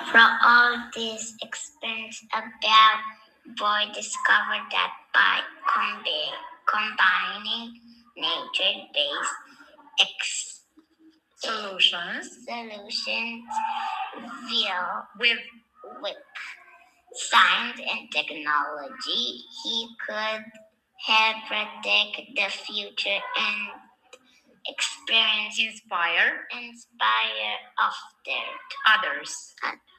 From all this experience about, Boy discovered that by combining nature-based solutions with science and technology, he could help predict the future and inspire after others.